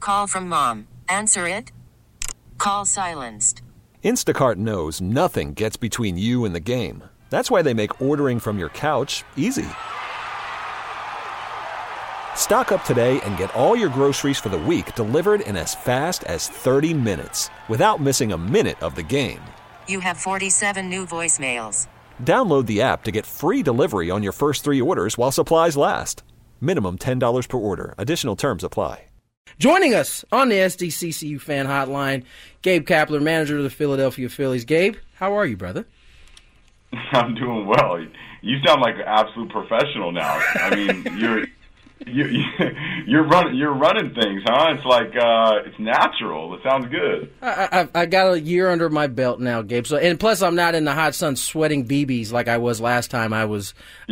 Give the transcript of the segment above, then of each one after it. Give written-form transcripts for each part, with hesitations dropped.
Call from mom. Answer it. Call silenced. Instacart knows nothing gets between you and the game. That's why they make ordering from your couch easy. Stock up today and get all your groceries for the week delivered in as fast as 30 minutes without missing a minute of the game. You have 47 new voicemails. Download the app to get free delivery on your first 3 orders while supplies last. Minimum $10 per order. Additional terms apply. Joining us on the SDCCU Fan Hotline, Gabe Kapler, manager of the Philadelphia Phillies. Gabe, how are you, brother? I'm doing well. You sound like an absolute professional now. I mean, you're running things, huh? It's like it's natural. It sounds good. I got a year under my belt now, Gabe. So, and plus, I'm not in the hot sun sweating BBs like I was last time I was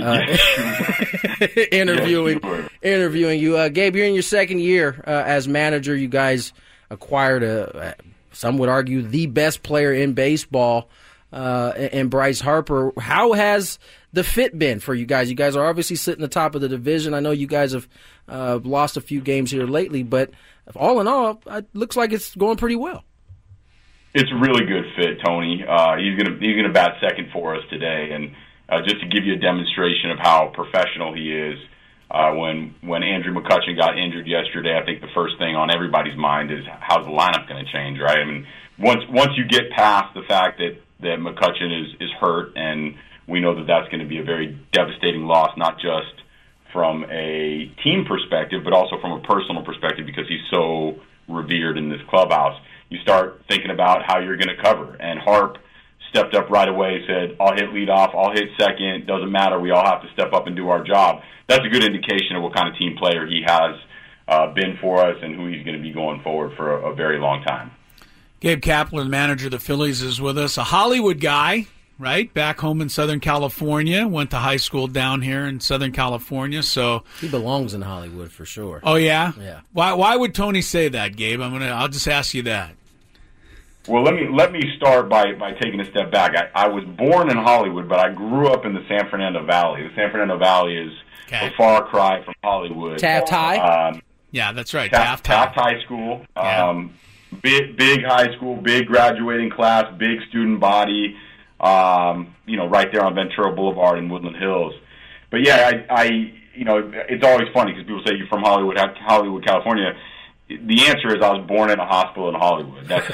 interviewing you. Gabe, you're in your second year as manager. You guys acquired some would argue the best player in baseball, in Bryce Harper. How has the fit been for you guys? You guys are obviously sitting at the top of the division. I know you guys have lost a few games here lately, but all in all, it looks like it's going pretty well. It's a really good fit, Tony. He's gonna bat second for us today, and just to give you a demonstration of how professional he is, when Andrew McCutchen got injured yesterday, I think the first thing on everybody's mind is how's the lineup going to change, right? I mean, once you get past the fact that McCutchen is hurt, and we know that that's going to be a very devastating loss, not just from a team perspective, but also from a personal perspective because he's so revered in this clubhouse. You start thinking about how you're going to cover. And Harp stepped up right away, said, I'll hit leadoff, I'll hit second, doesn't matter, we all have to step up and do our job. That's a good indication of what kind of team player he has been for us and who he's going to be going forward for a very long time. Gabe Kapler, the manager of the Phillies, is with us. A Hollywood guy, right? Back home in Southern California. Went to high school down here in Southern California. So he belongs in Hollywood for sure. Oh yeah? Yeah. Why would Tony say that, Gabe? I'll just ask you that. Well, let me start by taking a step back. I was born in Hollywood, but I grew up in the San Fernando Valley. The San Fernando Valley is a far cry from Hollywood. Taft High? Yeah, that's right. Taft High School. Yeah. Big high school, big graduating class, big student body, right there on Ventura Boulevard in Woodland Hills. But yeah, it's always funny because people say you're from Hollywood, California. The answer is I was born in a hospital in Hollywood. That's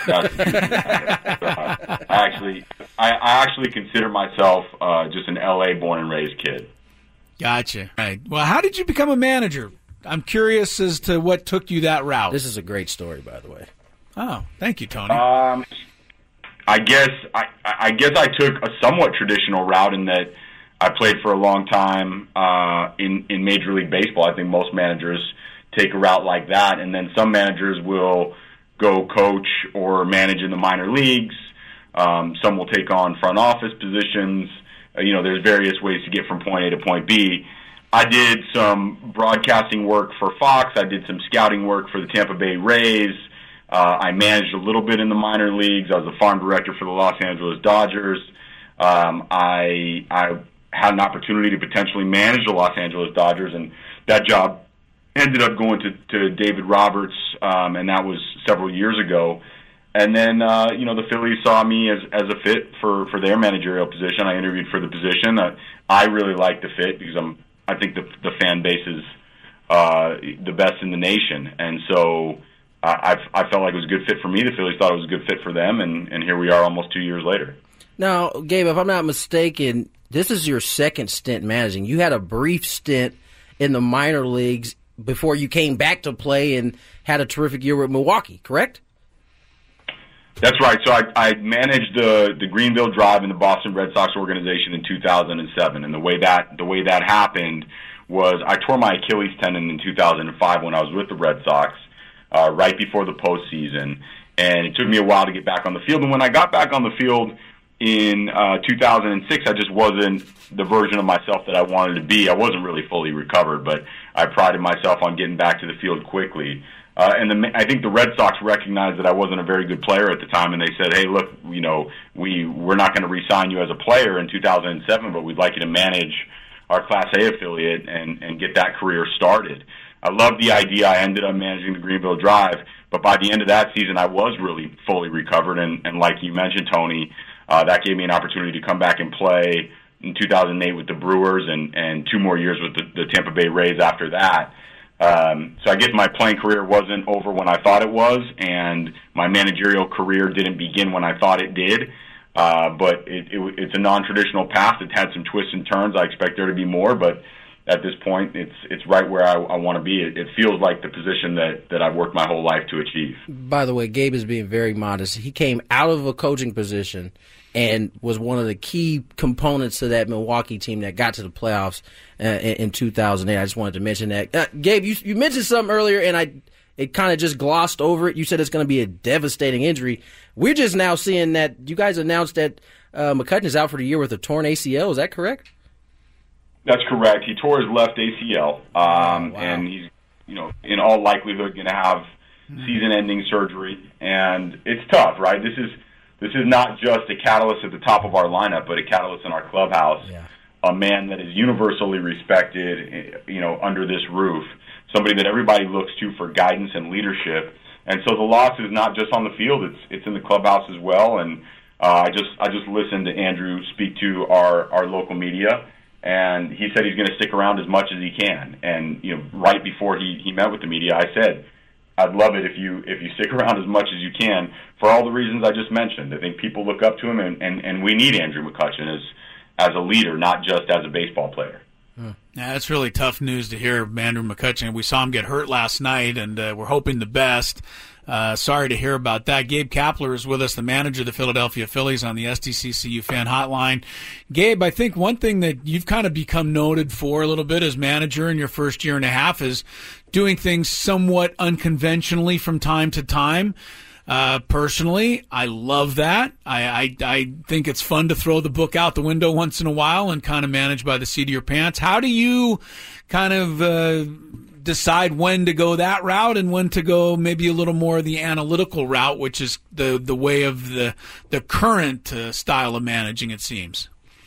I actually consider myself just an LA born and raised kid. Gotcha. Right. Well, how did you become a manager? I'm curious as to what took you that route. This is a great story, by the way. Oh, thank you, Tony. I guess I took a somewhat traditional route in that I played for a long time in Major League Baseball. I think most managers take a route like that, and then some managers will go coach or manage in the minor leagues. Some will take on front office positions. There's various ways to get from point A to point B. I did some broadcasting work for Fox. I did some scouting work for the Tampa Bay Rays. I managed a little bit in the minor leagues. I was the farm director for the Los Angeles Dodgers. I had an opportunity to potentially manage the Los Angeles Dodgers, and that job ended up going to David Roberts, and that was several years ago. And then, the Phillies saw me as a fit for their managerial position. I interviewed for the position. I really liked the fit because I think the fan base is the best in the nation, and so I felt like it was a good fit for me. The Phillies thought it was a good fit for them, and here we are almost 2 years later. Now, Gabe, if I'm not mistaken, this is your second stint managing. You had a brief stint in the minor leagues before you came back to play and had a terrific year with Milwaukee, correct? That's right. So I managed the Greenville Drive in the Boston Red Sox organization in 2007, and the way that happened was I tore my Achilles tendon in 2005 when I was with the Red Sox, right before the postseason, and it took me a while to get back on the field. And when I got back on the field in 2006, I just wasn't the version of myself that I wanted to be. I wasn't really fully recovered, but I prided myself on getting back to the field quickly. I think the Red Sox recognized that I wasn't a very good player at the time, and they said, hey, look, we're not going to re-sign you as a player in 2007, but we'd like you to manage our Class A affiliate and get that career started. I loved the idea. I ended up managing the Greenville Drive, but by the end of that season, I was really fully recovered. And like you mentioned, Tony, that gave me an opportunity to come back and play in 2008 with the Brewers and 2 more years with the Tampa Bay Rays after that. So I guess my playing career wasn't over when I thought it was, and my managerial career didn't begin when I thought it did. But it's a non-traditional path. It had some twists and turns. I expect there to be more, but at this point, it's right where I want to be. It feels like the position that I've worked my whole life to achieve. By the way, Gabe is being very modest. He came out of a coaching position and was one of the key components to that Milwaukee team that got to the playoffs in 2008. I just wanted to mention that. Gabe, you mentioned something earlier, and it kind of just glossed over it. You said it's going to be a devastating injury. We're just now seeing that you guys announced that McCutchen is out for the year with a torn ACL. Is that correct? That's correct. He tore his left ACL, Wow. and he's, in all likelihood going to have season-ending surgery. And it's tough, right? This is not just a catalyst at the top of our lineup, but a catalyst in our clubhouse. Yeah. A man that is universally respected, under this roof. Somebody that everybody looks to for guidance and leadership. And so the loss is not just on the field; it's in the clubhouse as well. And I just listened to Andrew speak to our local media. And he said he's going to stick around as much as he can. And right before he met with the media, I said, I'd love it if you stick around as much as you can for all the reasons I just mentioned. I think people look up to him, and we need Andrew McCutchen as a leader, not just as a baseball player. Yeah, that's really tough news to hear, Andrew McCutchen. We saw him get hurt last night, and we're hoping the best. Sorry to hear about that. Gabe Kapler is with us, the manager of the Philadelphia Phillies, on the SDCCU fan hotline. Gabe, I think one thing that you've kind of become noted for a little bit as manager in your first year and a half is doing things somewhat unconventionally from time to time. Personally, I love that. I think it's fun to throw the book out the window once in a while and kind of manage by the seat of your pants. How do you kind of decide when to go that route and when to go maybe a little more the analytical route, which is the way of the current style of managing, it seems?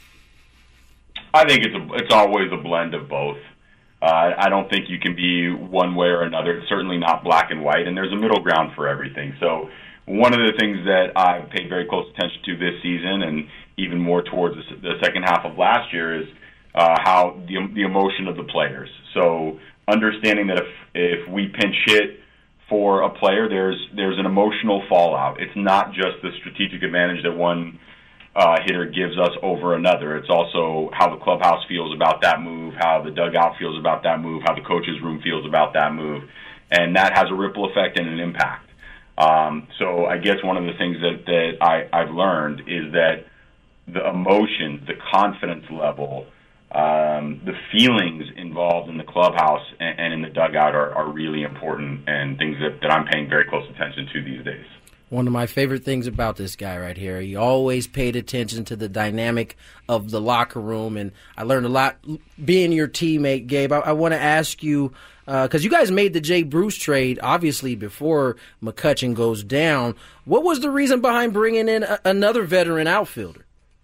I think it's always a blend of both. I don't think you can be one way or another. It's certainly not black and white, and there's a middle ground for everything. So one of the things that I've paid very close attention to this season, and even more towards the second half of last year, is how the emotion of the players. So understanding that if we pinch hit for a player, there's an emotional fallout. It's not just the strategic advantage that one hitter gives us over another. It's also how the clubhouse feels about that move, how the dugout feels about that move, how the coach's room feels about that move, and that has a ripple effect and an impact. So I guess one of the things that I've learned is that the emotion, the confidence level, the feelings involved in the clubhouse and in the dugout are really important, and things that I'm paying very close attention to these days. One of my favorite things about this guy right here, he always paid attention to the dynamic of the locker room, and I learned a lot being your teammate, Gabe. I want to ask you, because you guys made the Jay Bruce trade, obviously, before McCutchen goes down. What was the reason behind bringing in another veteran outfielder?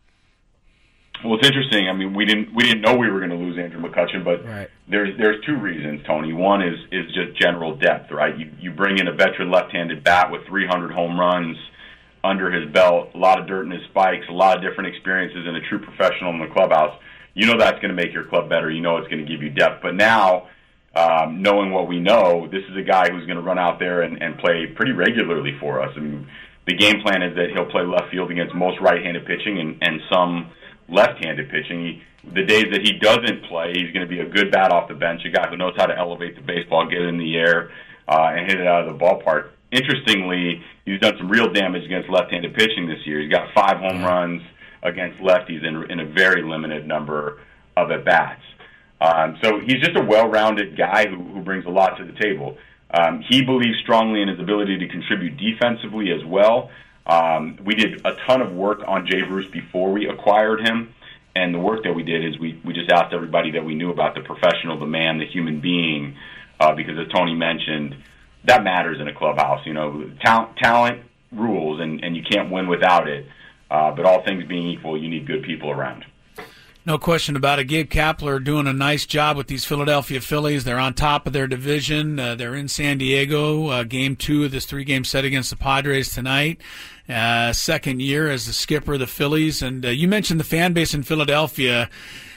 Well, it's interesting. I mean, we didn't know we were going to lose Andrew McCutchen, but right. There's 2 reasons, Tony. One is just general depth, right? You bring in a veteran left-handed bat with 300 home runs under his belt, a lot of dirt in his spikes, a lot of different experiences, and a true professional in the clubhouse. You know that's going to make your club better. You know it's going to give you depth. But now, knowing what we know, this is a guy who's going to run out there and play pretty regularly for us. I mean, the game plan is that he'll play left field against most right-handed pitching and some left-handed pitching. The days that he doesn't play, he's going to be a good bat off the bench, a guy who knows how to elevate the baseball, get it in the air, and hit it out of the ballpark. Interestingly, he's done some real damage against left-handed pitching this year. He's got 5 home runs against lefties in a very limited number of at-bats. So he's just a well-rounded guy who brings a lot to the table. He believes strongly in his ability to contribute defensively as well. We did a ton of work on Jay Bruce before we acquired him, and the work that we did is we just asked everybody that we knew about the professional, the man, the human being, because as Tony mentioned, that matters in a clubhouse. You know, talent rules, and you can't win without it, but all things being equal, you need good people around. No question about it. Gabe Kapler doing a nice job with these Philadelphia Phillies. They're on top of their division. They're in San Diego. Game 2 of this 3-game set against the Padres tonight. Second year as the skipper of the Phillies. And you mentioned the fan base in Philadelphia.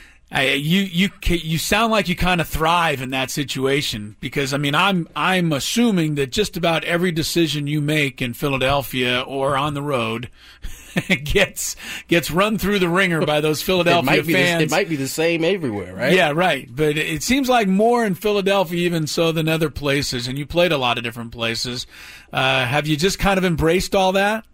You sound like you kind of thrive in that situation because, I mean, I'm assuming that just about every decision you make in Philadelphia or on the road gets run through the ringer by those Philadelphia fans. It might be the same everywhere, right? Yeah, right. But it seems like more in Philadelphia even so than other places, and you played a lot of different places. Have you just kind of embraced all that?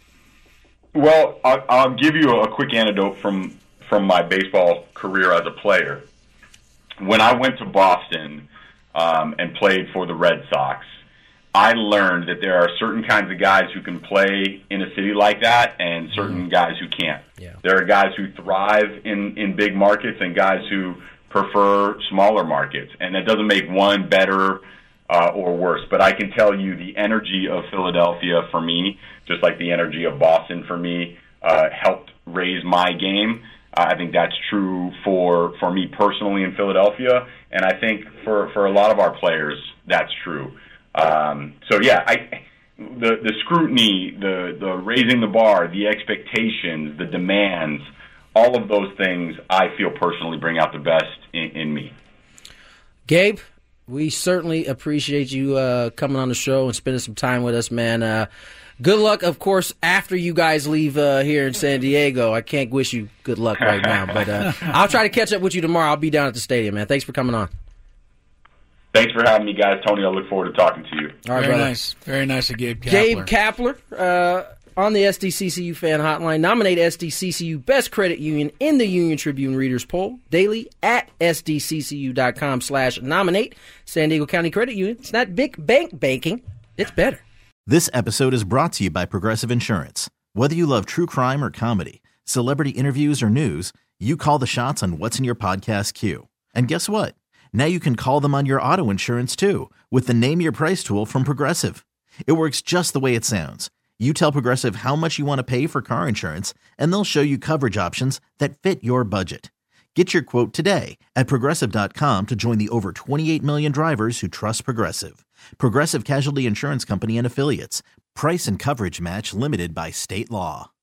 Well, I'll give you a quick anecdote from my baseball career as a player. When I went to Boston and played for the Red Sox, I learned that there are certain kinds of guys who can play in a city like that and certain guys who can't. Yeah. There are guys who thrive in big markets and guys who prefer smaller markets. And that doesn't make one better or worse. But I can tell you the energy of Philadelphia for me, just like the energy of Boston for me, helped raise my game. I think that's true for me personally in Philadelphia, and I think for a lot of our players, that's true. So yeah, the scrutiny, the raising the bar, the expectations, the demands, all of those things, I feel personally bring out the best in me. Gabe, we certainly appreciate you coming on the show and spending some time with us, man. Good luck, of course, after you guys leave here in San Diego. I can't wish you good luck right now, but I'll try to catch up with you tomorrow. I'll be down at the stadium, man. Thanks for coming on. Thanks for having me, guys. Tony, I look forward to talking to you. All right, Very brother. nice. Very nice of Gabe Kapler. Gabe Kapler on the SDCCU fan hotline. Nominate SDCCU Best Credit Union in the Union Tribune Readers Poll daily at sdccu.com/nominate. San Diego County Credit Union. It's not big bank banking. It's better. This episode is brought to you by Progressive Insurance. Whether you love true crime or comedy, celebrity interviews or news, you call the shots on what's in your podcast queue. And guess what? Now you can call them on your auto insurance too with the Name Your Price tool from Progressive. It works just the way it sounds. You tell Progressive how much you want to pay for car insurance, and they'll show you coverage options that fit your budget. Get your quote today at Progressive.com to join the over 28 million drivers who trust Progressive. Progressive Casualty Insurance Company and Affiliates. Price and coverage match limited by state law.